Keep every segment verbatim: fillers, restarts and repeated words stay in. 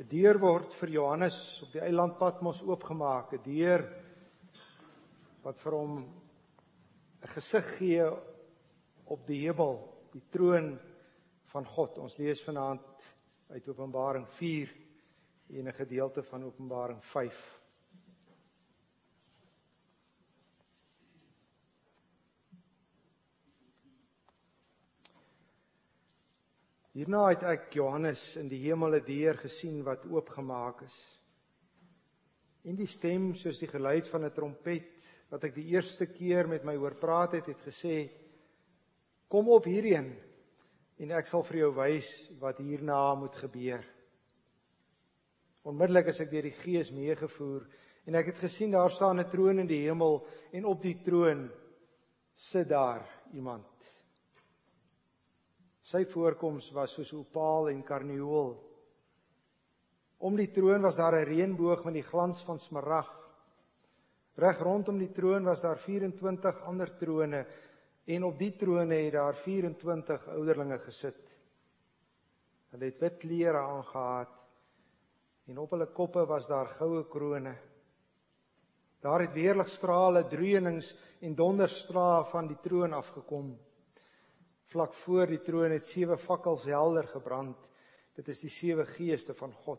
'n deur word vir Johannes op die eiland Patmos oopgemaak, 'n deur wat vir hom 'n gesig gee op die hemel, die troon van God. Ons lees vanaand uit Openbaring vier en 'n gedeelte van Openbaring vyf. Hierna het ek Johannes in die hemel 'n deur gesien wat oopgemaak is. En die stem soos die geluid van 'n trompet wat ek die eerste keer met my hoor praat het, het gesê: Kom op hierheen en ek sal vir jou wys wat hierna moet gebeur. Onmiddellik is ek deur die Gees meegevoer en ek het gesien daar staan 'n troon in die hemel en op die troon sit daar iemand. Sy voorkoms was soos opaal en karnieul. Om die troon was daar 'n reënboog met die glans van smarag. Reg rondom die troon was daar vyf-en-twintig ander trone en op die trone het daar vyf-en-twintig ouderlinge gesit. Hulle het wit klere aangetree en op hulle koppe was daar goue krone. Daar het weerligstrale, dreunings en donderstrae van die troon afgekom. Vlak voor die troon het sewe fakkels helder gebrand. Dit is die sewe geeste van God.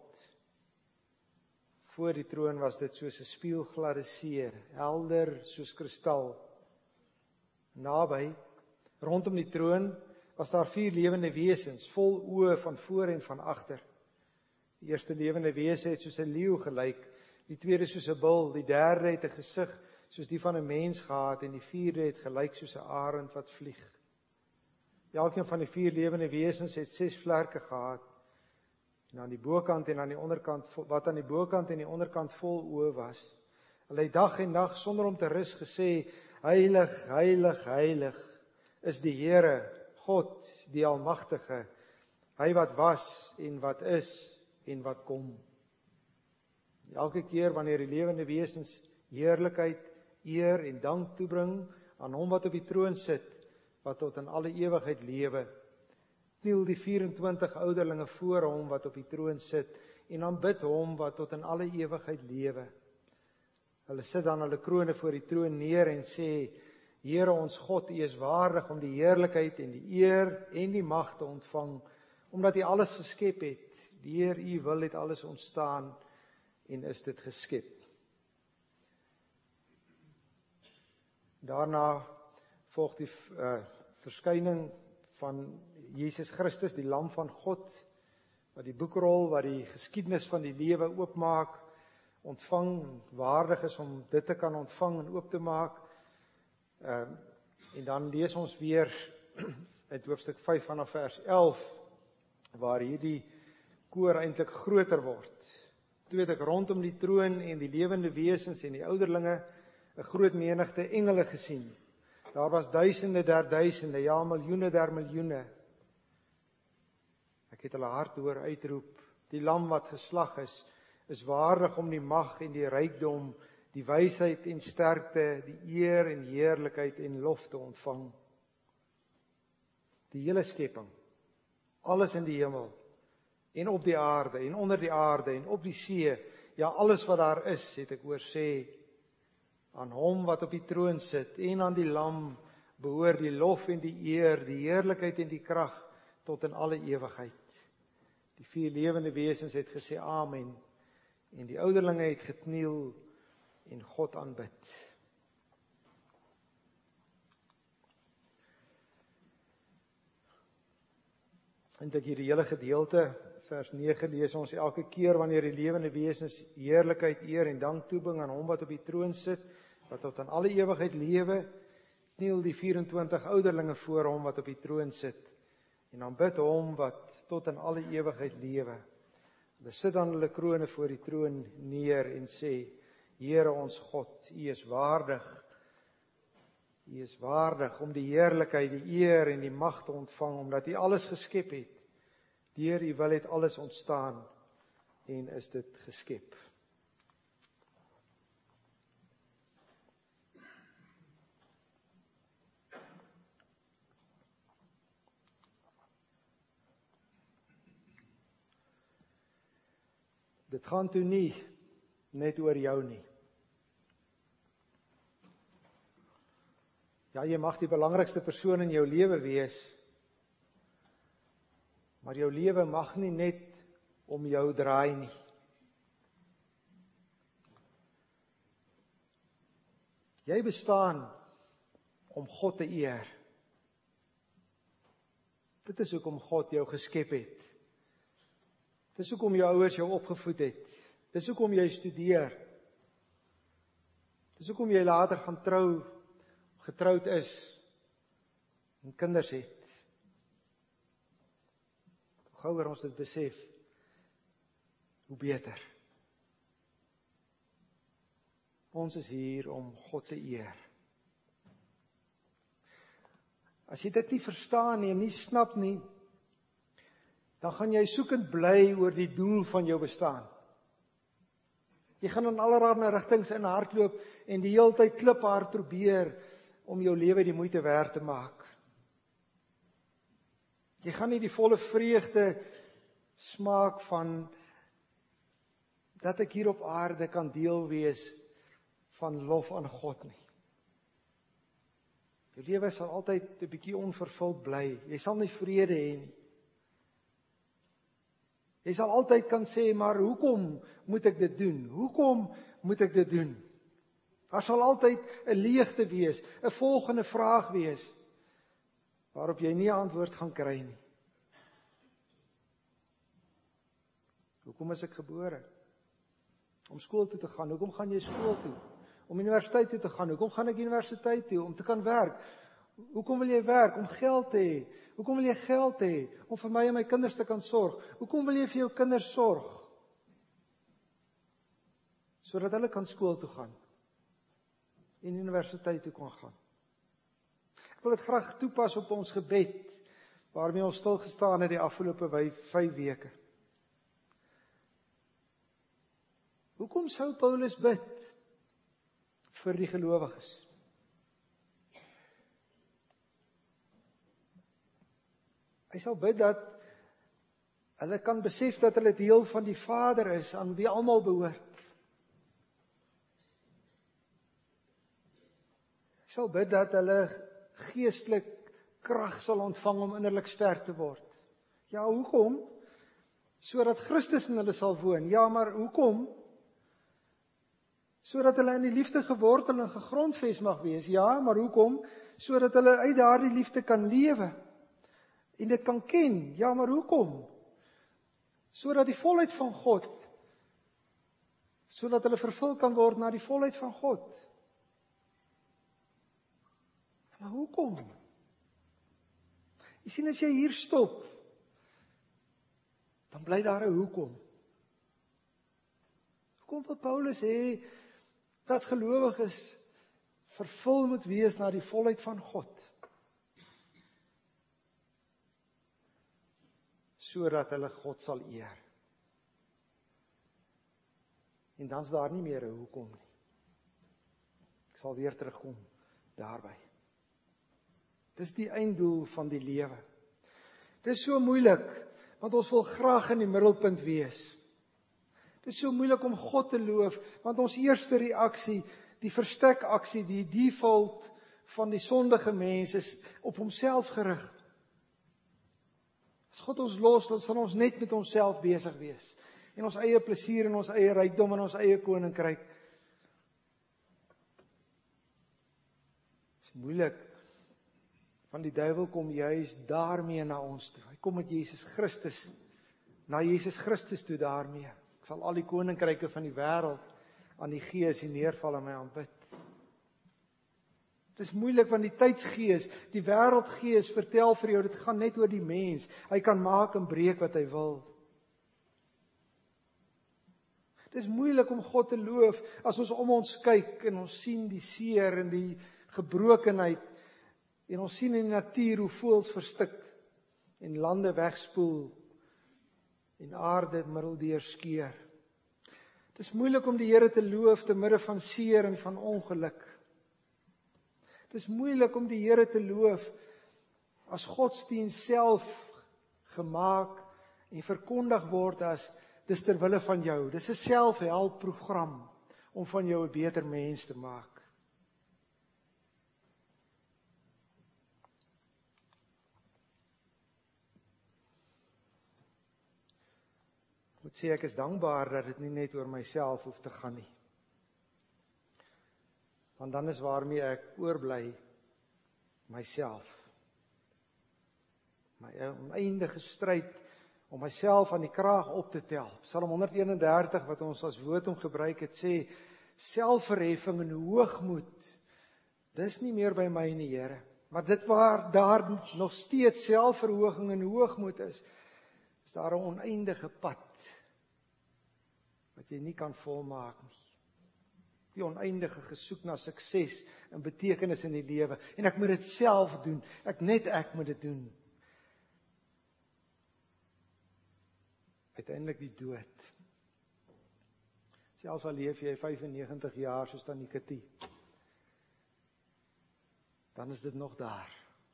Voor die troon was dit soos 'n spieelgladde see, helder soos kristal. Naby, rondom die troon, was daar vier lewende wesens, vol oë van voor en van agter. Die eerste lewende wese het soos 'n leeu gelyk, die tweede soos 'n bul, die derde het 'n gesig soos die van 'n mens gehad en die vierde het gelyk soos 'n arend wat vlieg. Elkeen van die vier lewende wesens het ses vlerke gehad, en aan die bokant en aan die onderkant, wat aan die bokant en die onderkant vol oë was. Hulle het dag en nag sonder om te rus gesê: Heilig, heilig, heilig is die Here, God, die Almagtige, hy wat was en wat is en wat kom. Elke keer wanneer die lewende wesens heerlikheid, eer en dank toebring aan hom wat op die troon sit, wat tot in alle ewigheid lewe, kniel die vyf-en-twintig ouderlinge voor hom wat op die troon sit en aanbid hom wat tot in alle ewigheid lewe. Hulle sit dan hulle krone voor die troon neer en sê: Here ons God, U is waardig om die heerlikheid en die eer en die mag te ontvang, omdat U alles geskep het. Deur U wil het alles ontstaan en is dit geskep. Daarna volg die uh, verskyning van Jesus Christus, die Lam van God, wat die boekrol, wat die geskiedenis van die lewe oopmaak, ontvang, waardig is om dit te kan ontvang en oop te maak. Uh, en dan lees ons weer uit hoofstuk vyf vanaf vers elf, waar hierdie koor eintlik groter word. Toe het ek rondom die troon en die lewende wesens en die ouderlinge 'n groot menigte engele gesien. Daar was duisende der duisende, ja miljoene der miljoene. Ek het hulle hard hoor uitroep: Die lam wat geslag is, is waardig om die mag en die rykdom, die wysheid en sterkte, die eer en heerlikheid en lof te ontvang. Die hele skepping, alles in die hemel en op die aarde en onder die aarde en op die see, ja alles wat daar is, het ek hoor sê: Aan hom wat op die troon sit en aan die lam behoort die lof en die eer, die heerlikheid en die krag tot in alle ewigheid. Die vier lewende wesens het gesê amen, en die ouderlinge het gekniel en God aanbid. En ek hierdie hele gedeelte, vers nege, lees ons elke keer wanneer die lewende wesens heerlikheid, eer en dank toebring aan hom wat op die troon sit, wat tot aan alle ewigheid lewe, kniel die vyf-en-twintig ouderlinge voor hom wat op die troon sit, en aanbid hom wat tot in alle ewigheid lewe. Hulle sit dan hulle krone voor die troon neer en sê: Here ons God, U is waardig, U is waardig om die heerlikheid, die eer en die mag te ontvang, omdat U alles geskep het. Deur U wil het alles ontstaan en is dit geskep. Dit gaan toe nie net oor jou nie. Ja, jy mag die belangrikste persoon in jou lewe wees, maar jou lewe mag nie net om jou draai nie. Jy bestaan om God te eer. Dit is hoekom God jou geskep het. Dis hoekom jou ouers jou opgevoed het. Dis hoekom jy studeer. Dis hoekom jy later gaan trou, getroud is en kinders het. Hoe gouer ons dit besef, hoe beter. Ons is hier om God te eer. As jy dit nie verstaan nie en nie snap nie, dan gaan jy soekend bly oor die doel van jou bestaan. Jy gaan in allerlei rigtings in hardloop en die hele tyd kliphard probeer om jou lewe die moeite werd te maak. Jy gaan nie die volle vreugde smaak van dat ek hier op aarde kan deel wees van lof aan God nie. Jou lewe sal altyd 'n bietjie onvervuld bly. Jy sal nie vrede hê nie. Jy sal altyd kan sê, maar hoekom moet ek dit doen? Hoekom moet ek dit doen? Daar sal altyd 'n leegte wees, 'n volgende vraag wees, waarop jy nie 'n antwoord gaan kry nie. Hoekom is ek gebore? Om skool toe te gaan. Hoekom gaan jy skool toe? Om universiteit toe te gaan. Hoekom gaan ek universiteit toe? Om te kan werk. Hoekom wil jy werk? Om geld te hê. Hoekom wil jy geld hê? Om vir my en my kinders te kan sorg. Hoekom wil jy vir jou kinders sorg? Sodat hulle kan skool toe gaan. En universiteit toe kan gaan. Ek wil dit graag toepas op ons gebed, waarmee ons stil gestaan het die afgelope vyf weke. Hoekom sou Paulus bid vir die gelowiges? Hy sal bid dat hulle kan besef dat hulle deel van die Vader is, aan wie almal behoort. Hy sal bid dat hulle geestelik krag sal ontvang om innerlik sterk te word. Ja, hoekom? Sodat Christus in hulle sal woon. Ja, maar hoekom? Sodat hulle in die liefde gewortel en gegrondves mag wees. Ja, maar hoekom? Sodat hulle uit daardie liefde kan lewe. En dit kan ken. Ja, maar hoekom? Sodat die volheid van God, sodat hulle vervul kan word na die volheid van God. Maar hoekom? Jy sien, as jy hier stop, dan bly daar 'n hoekom. Hoekom wil Paulus hê dat gelowiges vervul moet wees na die volheid van God? Sodat hulle God sal eer. En dan is daar nie meer 'n hoekom nie. Ek sal weer terugkom daarby. Dis die einddoel van die lewe. Dis so moeilik, want ons wil graag in die middelpunt wees. Dis so moeilik om God te loof, want ons eerste reaksie, die verstekaksie, die default van die sondige mens is op homself gerig. As God ons los, dan sal ons net met onsself besig wees. En ons eie plesier en ons eie rykdom en ons eie koninkryk. Dit is moeilik, want die duiwel kom juis daarmee na ons toe. Hy kom met Jesus Christus, na Jesus Christus toe daarmee. Ek sal al die koninkryke van die wêreld aan die gees en neerval en my aanbid. Dit is moeilik, want die tydsgees, die wêreldgees vertel vir jou, dit gaan net oor die mens. Hy kan maak en breek wat hy wil. Dit is moeilik om God te loof, as ons om ons kyk, en ons sien die seer en die gebrokenheid, en ons sien in die natuur hoe voëls verstik, en lande wegspoel, en aarde middeldeur skeur. Dit is moeilik om die Here te loof te midde van seer en van ongeluk. Dit is moeilik om die Here te loof as godsdienst self gemaak en verkondig word as dis ter wille van jou. Dis 'n selfhelpprogram om van jou 'n beter mens te maak. Ek moet sê, ek is dankbaar dat dit nie net oor myself hoef te gaan nie. Want dan is waarmee ek oorbly myself. My oneindige stryd om myself aan die kraag op te tel. Psalm honderd eenendertig wat ons as woord gebruik het, sê, selfverheffing en hoogmoed, dis nie meer by my nie, Here. Maar dit waar daar nog steeds selfverhoging en hoogmoed is, is daar 'n oneindige pad wat jy nie kan volmaak nie. Die oneindige gesoek na sukses en betekenis in die lewe. En ek moet dit self doen. Ek net ek moet dit doen. Uiteindelik die dood. Selfs al leef jy vyfennegentig jaar soos Tanikati, dan is dit nog daar.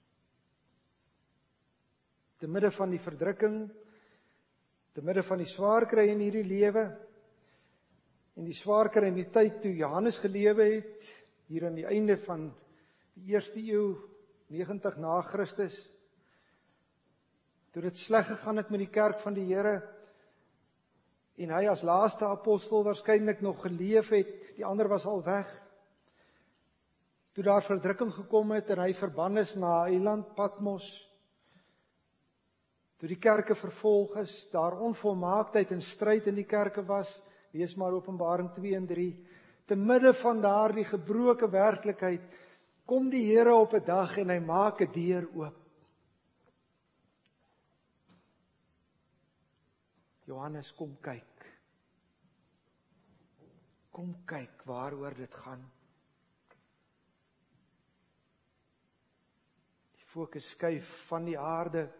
Te midde van die verdrukking, te midde van die swaar kry in hierdie lewe, en die swaar kry in die tyd toe Johannes gelewe het, hier aan die einde van die eerste eeu, negentig na Christus, toe dit sleg gegaan het met die kerk van die Here, en hy as laaste apostel waarskynlik nog geleef het, die ander was al weg, toe daar verdrukking gekom het, en hy verban is na 'n eiland Patmos, toe die kerke vervolg is, daar onvolmaaktheid en stryd in die kerke was, lees maar Openbaring twee en drie, te midde van daardie gebroke werklikheid, kom die Here op 'n dag en hy maak 'n deur oop. Johannes, kom kyk. Kom kyk waaroor dit gaan. Die fokus skuif van die aarde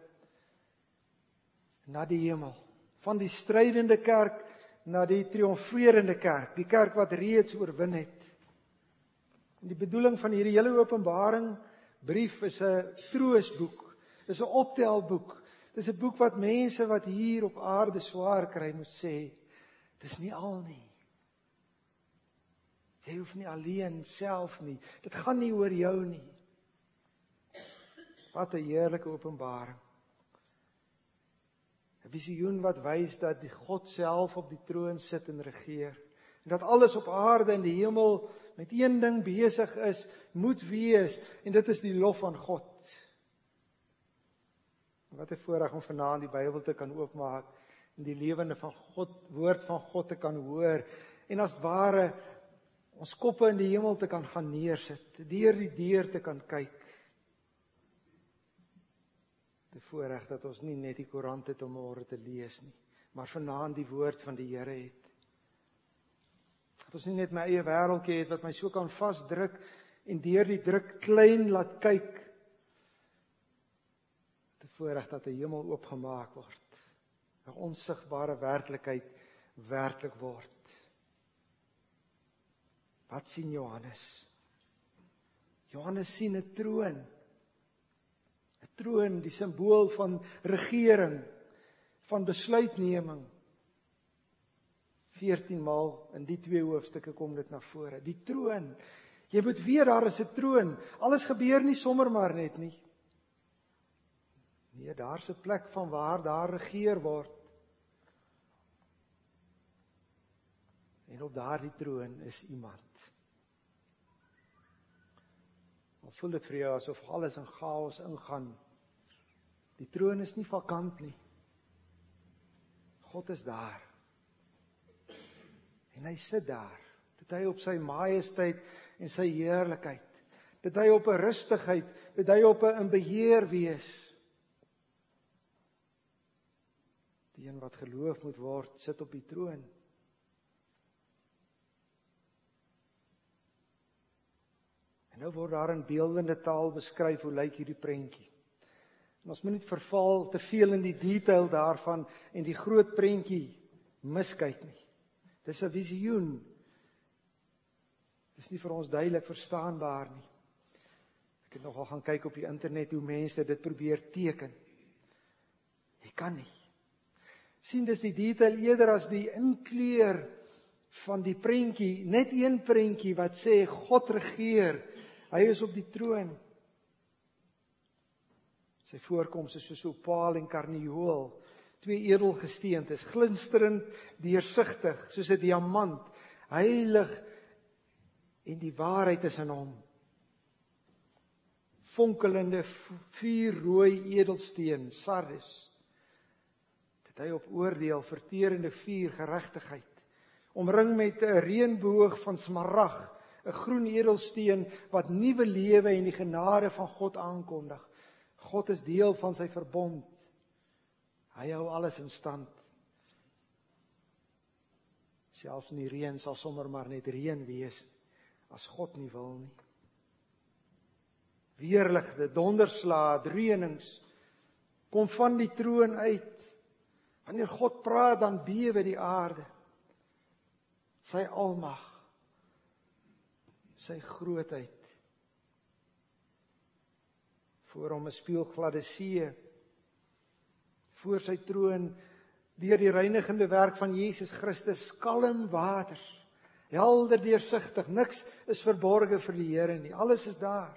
na die hemel, van die strydende kerk na die triomferende kerk, die kerk wat reeds oorwin het. En die bedoeling van hierdie hele Openbaring brief is 'n troosboek, is 'n optelboek. Dis 'n boek wat mense wat hier op aarde swaar kry moet sê, dis nie al nie. Jy hoef nie alleen self nie. Dit gaan nie oor jou nie. Wat 'n heerlike openbaring. 'n Visioen wat wys dat die God self op die troon sit en regeer. En dat alles op aarde en die hemel met een ding besig is, moet wees, en dit is die lof van God. Wat 'n voorreg om vanaand die Bybel te kan oopmaak en die lewende van God, woord van God te kan hoor, en as ware ons koppe in die hemel te kan gaan neersit, deur die deur te kan kyk. Die voorreg dat ons nie net die koerant het om môre te lees nie, maar vanaand die woord van die Here het. Dat ons nie net my eie wêreldjie het wat my so kan vasdruk en deur die druk klein laat kyk. Die voorreg dat die hemel oopgemaak word, 'n onsigbare werklikheid werklik word. Wat sien Johannes? Johannes sien 'n troon. 'n Troon, die simbool van regering, van besluitneming. veertien maal in die twee hoofstukke kom dit na vore. Die troon. Jy moet weet daar is 'n troon. Alles gebeur nie sommer maar net nie. Nee, daar's 'n plek van waar daar regeer word. En op daardie troon is iemand. Al voel dit vir jou asof alles in chaos ingaan. Die troon is nie vakant nie. God is daar. En hy sit daar. Dit hy op sy majesteit en sy heerlikheid. Dit hy op 'n rustigheid, dit hy op 'n in beheer wees. Die een wat geloof moet word, sit op die troon. En nou word daar in beeldende taal beskryf hoe lyk hierdie prentjie. En ons moet nie verval te veel in die detail daarvan en die groot prentjie miskyk nie. Dis 'n visioen. Dis nie vir ons duidelik verstaanbaar nie. Ek het nogal gaan kyk op die internet hoe mense dit probeer teken. Jy kan nie. sien dis die detail eerder as die inkleur van die prentjie, net een prentjie wat sê God regeer, hy is op die troon. Sy voorkoms is soos opaal en karnieul, twee edelgesteentes, glinsterend, deursigtig, soos 'n diamant, heilig en die waarheid is in hom. Fonkelende vuurrooi edelsteen, sardis, dit hy op oordeel, verterende vuur, geregtigheid, omring met 'n reënboog van smarag, 'n groen edelsteen wat nuwe lewe en die genade van God aankondig. God is deel van sy verbond. Hy hou alles in stand. Selfs in die reën sal sommer maar net reën wees, as God nie wil nie. Weerligte, donderslae, dreunings, kom van die troon uit. Wanneer God praat, dan bewe die aarde. Sy almag, sy grootheid. Voor hom 'n spieelgladde see, voor sy troon, deur die reinigende werk van Jesus Christus, kalm waters, helder deursigtig, niks is verborge vir die Here nie, alles is daar.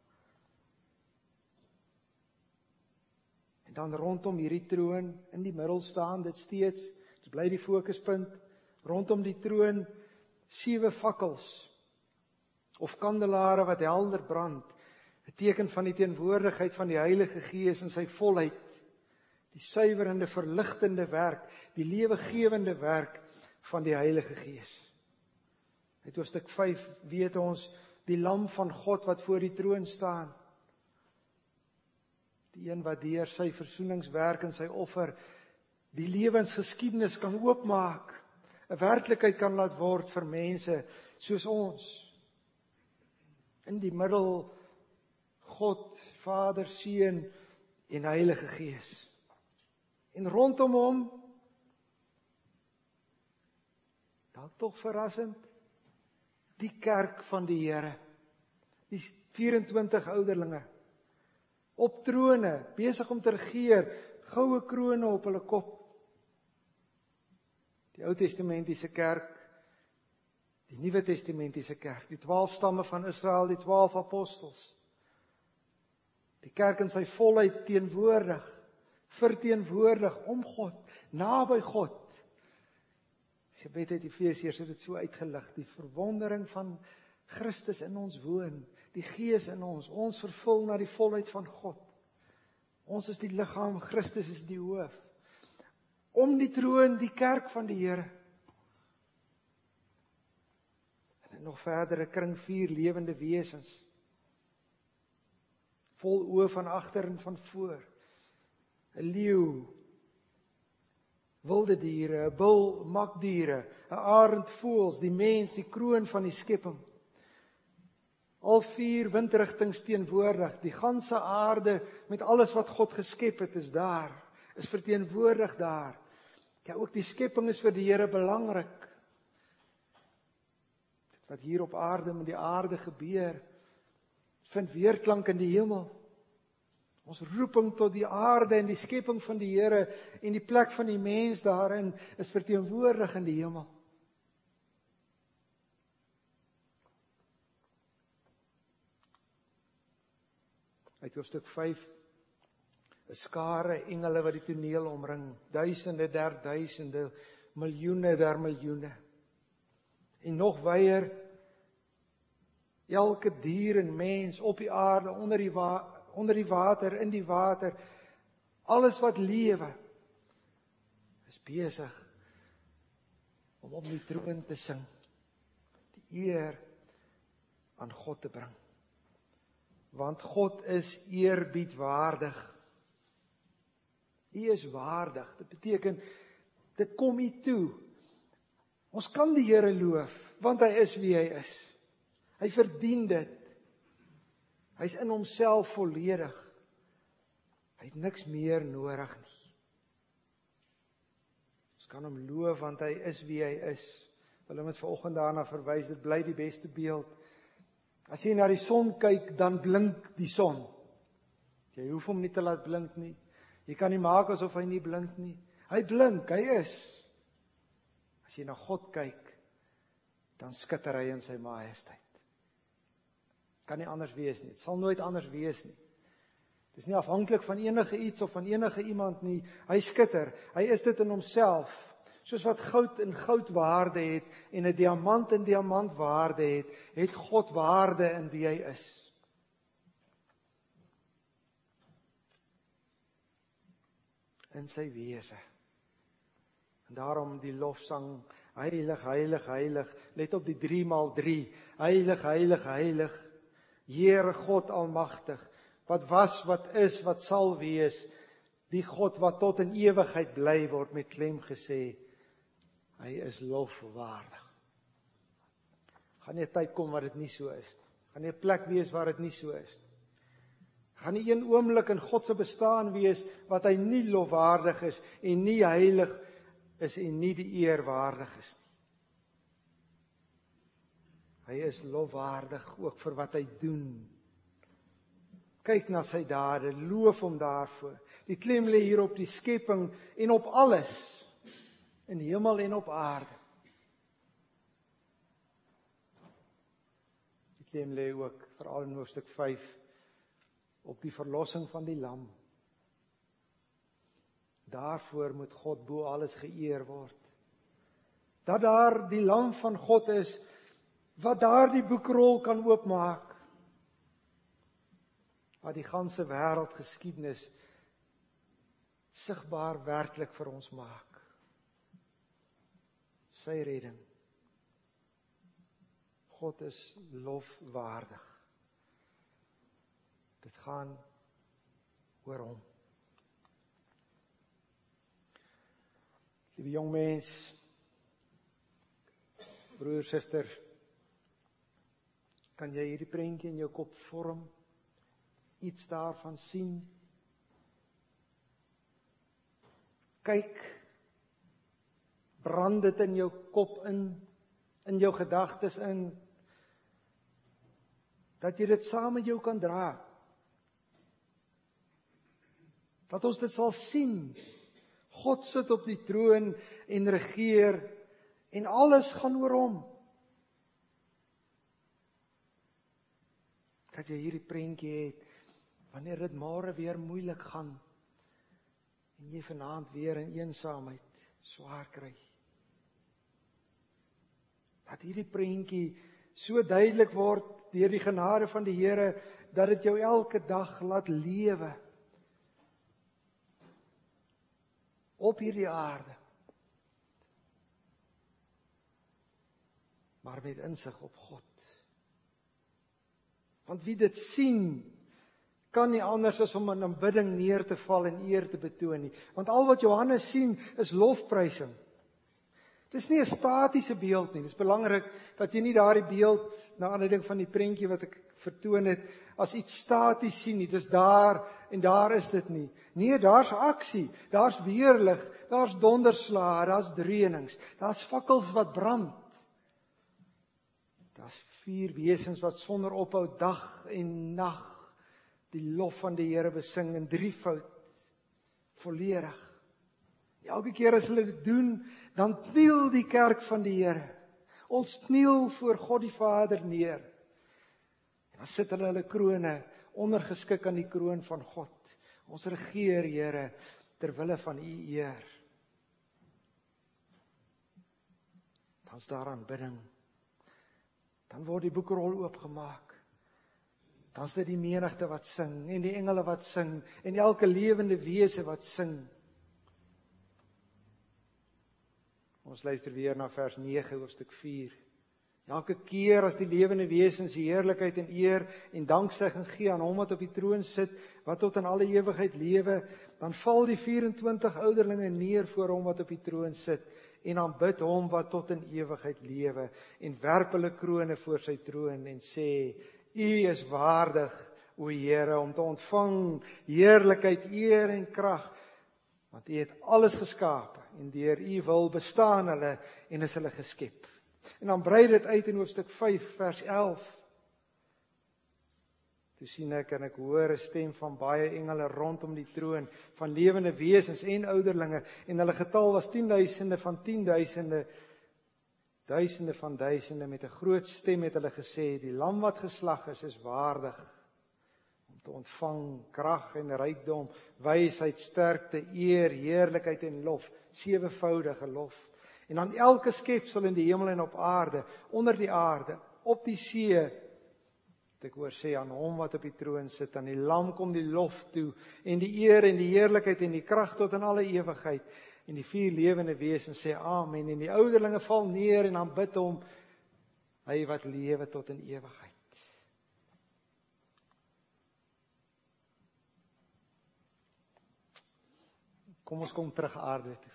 En dan rondom hierdie troon, in die middel staan dit steeds, dit bly die fokuspunt, rondom die troon, sewe fakkels, of kandelare wat helder brand, 'n teken van die teenwoordigheid van die Heilige Gees in sy volheid, die suiwerende, verligtende werk, die lewegewende werk van die Heilige Gees. Uit hoofstuk vyf weet ons, die lam van God wat voor die troon staan, die een wat deur sy versoeningswerk en sy offer, die lewensgeskiedenis kan oopmaak, 'n werklikheid kan laat word vir mense soos ons. In die middel God, Vader, Seun en Heilige Gees. En rondom hom, dalk tog verrassend, die kerk van die Here, die vyf-en-twintig ouderlinge, op trone, besig om te regeer, goue krone op hulle kop. Die Ou Testamentiese kerk, die Nuwe Testamentiese kerk, die twaalf stamme van Israel, die twaalf apostels. Die kerk in sy volheid teenwoordig, verteenwoordig om God, naby God. Gebed uit Efesiërs het dit so uitgelig, die verwondering van Christus in ons woon, die Gees in ons, ons vervul na die volheid van God. Ons is die liggaam, Christus is die hoof. Om die troon, die kerk van die Here. En nog verdere kring vier lewende wesens, vol oë van agter en van voor. 'n Leeu, wilde diere, 'n bul, makdiere, 'n arend, voëls, die mens, die kroon van die skepping. Al vier windrigtings teenwoordig, die ganse aarde met alles wat God geskep het is daar, is verteenwoordig daar. Ja, ook die skepping is vir die Here belangrik. Dit wat hier op aarde met die aarde gebeur, vind weerklank in die hemel. Ons roeping tot die aarde en die skepping van die Here en die plek van die mens daarin is verteenwoordig in die hemel. Uit hoofstuk vyf, 'n skare engele wat die toneel omring, duisende der duisende, miljoene der miljoene. En nog wyer, elke dier en mens op die aarde, onder die, wa onder die water, in die water, alles wat lewe, is besig om op die troon te sing, die eer aan God te bring. Want God is eerbiedwaardig. U is waardig. Dit beteken, dit kom u toe. Ons kan die Here loof, want hy is wie hy is. Hy verdien dit. Hy is in homself volledig. Hy het niks meer nodig nie. Ons kan hom loof, want hy is wie hy is. Wil met vanoggend daarna verwys, dit bly die beste beeld. As jy na die son kyk, dan blink die son. Jy hoef hom nie te laat blink nie. Jy kan nie maak asof hy nie blink nie. Hy blink, hy is. As jy na God kyk, dan skitter hy in sy majesteit. Kan nie anders wees nie, het sal nooit anders wees nie. Dit is nie afhanklik van enige iets of van enige iemand nie, hy skitter, hy is dit in homself, soos wat goud in goud waarde het, en 'n diamant in diamant waarde het, het God waarde in wie hy is. In sy wese. En daarom die lofsang, heilig, heilig, heilig, let op die drie maal drie, heilig, heilig, heilig, Here God almagtig, wat was, wat is, wat sal wees, die God wat tot in ewigheid bly word, met klem gesê, hy is lofwaardig. Gaan nie 'n tyd kom waar dit nie so is. Gaan nie 'n plek wees waar dit nie so is. Gaan nie een oomblik in God se bestaan wees wat hy nie lofwaardig is en nie heilig is en nie die eer waardig is nie. Hy is lofwaardig ook vir wat hy doen. Kyk na sy dade, loof hom daarvoor. Die klem lê hier op die skepping en op alles, in die hemel en op aarde. Die klem lê ook, veral in hoofstuk vyf, op die verlossing van die lam. Daarvoor moet God bo alles geëer word. Dat daar die lam van God is, wat daar die boekrol kan oopmaak, wat die ganse wêreld geskiedenis sigbaar werklik vir ons maak. Sy redding. God is lofwaardig. Dit gaan oor hom. Liewe jong mens, broer, suster, kan jy hierdie prentjie in jou kop vorm? Iets daarvan sien? Kyk, brand dit in jou kop in, in jou gedagtes in, dat jy dit saam met jou kan dra. Dat ons dit sal sien. God sit op die troon en regeer, en alles gaan oor hom. Dat jy hierdie prentjie het, wanneer dit môre weer moeilik gaan, en jy vanaand weer in eensaamheid swaar kry. Dat hierdie prentjie so duidelik word deur die genade van die Here, dat dit jou elke dag laat lewe op hierdie aarde, maar met insig op God. Want wie dit sien, kan nie anders as om in aanbidding neer te val en eer te betoon nie. Want al wat Johannes sien, is lofprysing. Dit is nie 'n statiese beeld nie. Dit is belangrik dat jy nie daardie beeld, na aanleiding van die prentjie wat ek vertoon het, as iets staties sien nie. Dis daar en daar is dit nie. Nee, daar's aksie, daar's weerlig, daar's donderslae, daar's dreunings, daar's fakkels wat brand. Daar's vier wesens wat sonder ophou dag en nag die lof van die Here besing in drievoud, volledig. Elke keer as hulle dit doen, dan kniel die kerk van die Here. Ons kniel voor God die Vader neer. En dan sit hulle hulle krone ondergeskik aan die kroon van God. Ons regeer, Here, ter wille van U eer. Dan's daar aanbidding. Dan word die boekrol oopgemaak. Dan's dit die menigte wat sing, en die engele wat sing, en elke lewende wese wat sing. Ons luister weer na vers nege, hoofstuk vier. Elke keer as die lewende wesens die heerlikheid en eer en danksegging gee aan hom wat op die troon sit, wat tot in alle ewigheid lewe, dan val die vyf en twintig ouderlinge neer voor hom wat op die troon sit, en aanbid hom wat tot in ewigheid lewe, en werp hulle krone voor sy troon, en sê, U is waardig, o Here, om te ontvang heerlikheid, eer en krag, want U het alles geskape, en deur U wil bestaan hulle, en is hulle geskep. En dan brei dit uit in hoofstuk vyf, vers elf. Toe sien ek en ek hoor 'n stem van baie engele rondom die troon, van lewende wesens en ouderlinge, en hulle getal was tienduisende van tienduisende, duisende van duisende, met 'n groot stem het hulle gesê, die lam wat geslag is, is waardig om te ontvang krag en rykdom, wysheid, sterkte, eer, heerlikheid en lof, sewevoudige lof. En aan elke skepsel in die hemel en op aarde, onder die aarde, op die see, het ek hoor sê, aan hom wat op die troon sit, aan die lam kom die lof toe, en die eer en die heerlikheid en die krag tot in alle ewigheid. En die vier lewende wesens sê amen, en die ouderlinge val neer en aanbid hom, hy wat lewe tot in ewigheid. Kom ons kom terug aarde toe.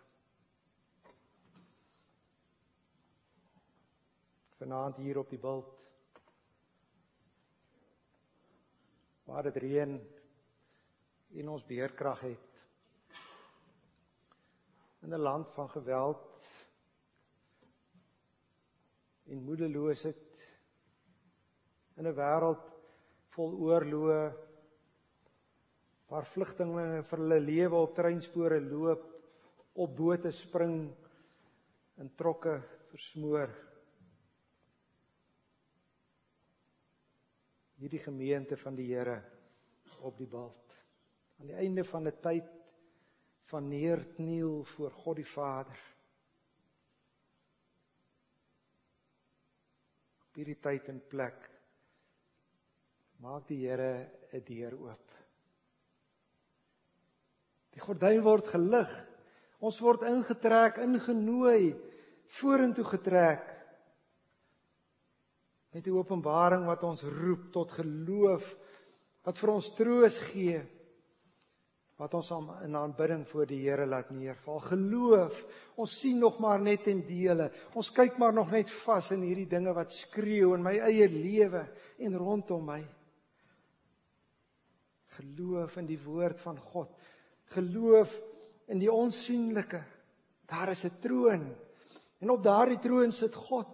Vanaand hier op die bult, waar dit reën en ons beerkrag het, in 'n land van geweld en moedeloosheid, in 'n wêreld vol oorloë, waar vlugtelinge vir hulle lewe op treinspore loop, op bote spring, in trokke versmoor. Hierdie gemeente van die Here op die bult, aan die einde van 'n tyd van neerkniel voor God die Vader. Op hierdie tyd en plek maak die Here 'n deur oop. Die gordyn word gelig. Ons word ingetrek, ingenooi, vorentoe getrek. Met die openbaring wat ons roep tot geloof, wat vir ons troos gee, wat ons in aanbidding voor die Here laat neerval. Geloof, ons sien nog maar net in dele. Ons kyk maar nog net vas in hierdie dinge wat skreeu in my eie lewe en rondom my. Geloof in die woord van God. Geloof in die onsigbare. Daar is 'n troon. En op daardie troon sit God.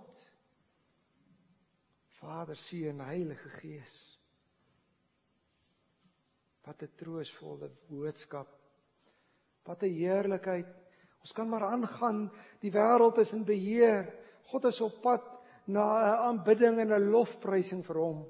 Vader, Seun en Heilige Gees. Wat 'n troostvolle boodskap. Wat 'n heerlikheid. Ons kan maar aangaan. Die wêreld is in beheer. God is op pad na 'n aanbidding en 'n lofprysing vir hom.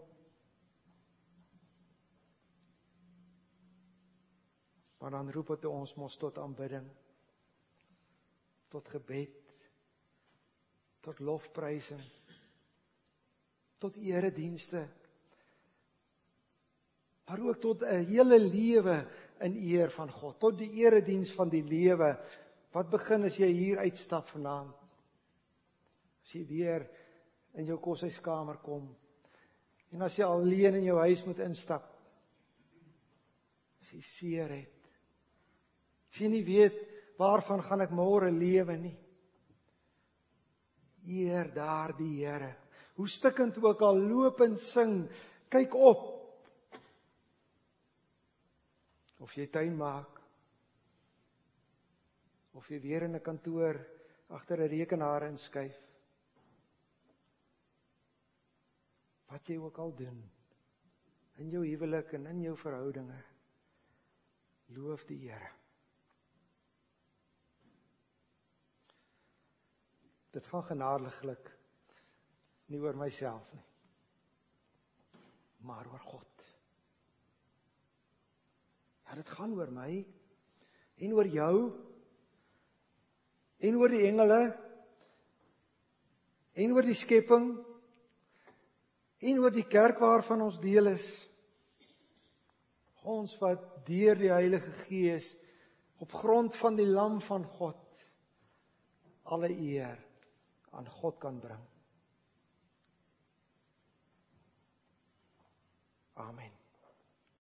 Maar dan roep dit ons mos tot aanbidding. Tot gebed. Tot lofprysing. Tot eredienste. Maar ook tot 'n hele lewe in eer van God. Tot die erediens van die lewe. Wat begin as jy hier uitstap vanaand? As jy weer in jou koshuiskamer kom. En as jy alleen in jou huis moet instap. As jy seer het. As jy nie weet waarvan gaan ek môre lewe nie. Eer daar die Here. Hoe stikkend ook al loop en sing, kyk op. Of jy tuin maak, of jy weer in 'n kantoor agter 'n rekenaar inskuif. Wat jy ook al doen, in jou huwelik en in jou verhoudinge, loof die Here. Dit gaan genadiglik nie oor myself nie, maar oor God. Ja, dit gaan oor my, en oor jou, en oor die engele, en oor die skepping, en oor die kerk waarvan ons deel is. Ons wat deur die Heilige Gees, op grond van die Lam van God, alle eer aan God kan bring. Amen.